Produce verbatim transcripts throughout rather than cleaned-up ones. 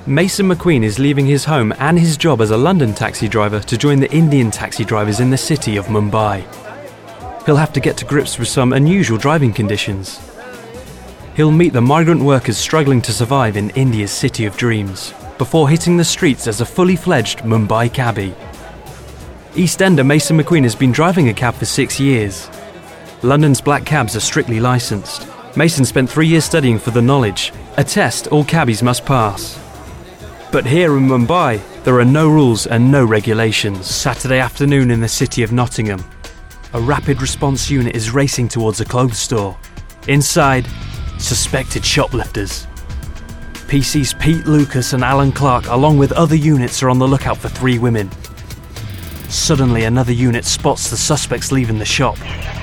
Mason McQueen is leaving his home and his job as a London taxi driver to join the Indian taxi drivers in the city of Mumbai. He'll have to get to grips with some unusual driving conditions. He'll meet the migrant workers struggling to survive in India's city of dreams, before hitting the streets as a fully fledged Mumbai cabbie. EastEnder Mason McQueen has been driving a cab for six years. London's black cabs are strictly licensed. Mason spent three years studying for the knowledge, a test all cabbies must pass. But here in Mumbai, there are no rules and no regulations. Saturday afternoon in the city of Nottingham, a rapid response unit is racing towards a clothes store. Inside, suspected shoplifters. P Cs Pete Lucas and Alan Clark, along with other units, are on the lookout for three women. Suddenly, another unit spots the suspects leaving the shop.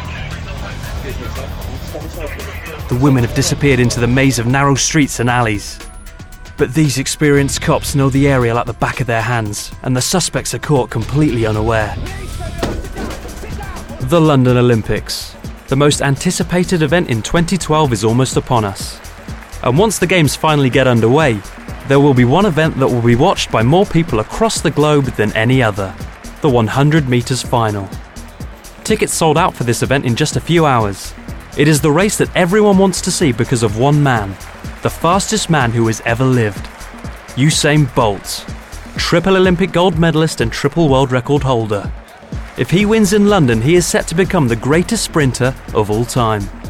The women have disappeared into the maze of narrow streets and alleys. But these experienced cops know the area like the back of their hands, and the suspects are caught completely unaware. The London Olympics. The most anticipated event in twenty twelve is almost upon us. And once the games finally get underway, there will be one event that will be watched by more people across the globe than any other: the one hundred metres final. Tickets sold out for this event in just a few hours. It is the race that everyone wants to see because of one man, the fastest man who has ever lived. Usain Bolt, triple Olympic gold medalist and triple world record holder. If he wins in London, he is set to become the greatest sprinter of all time.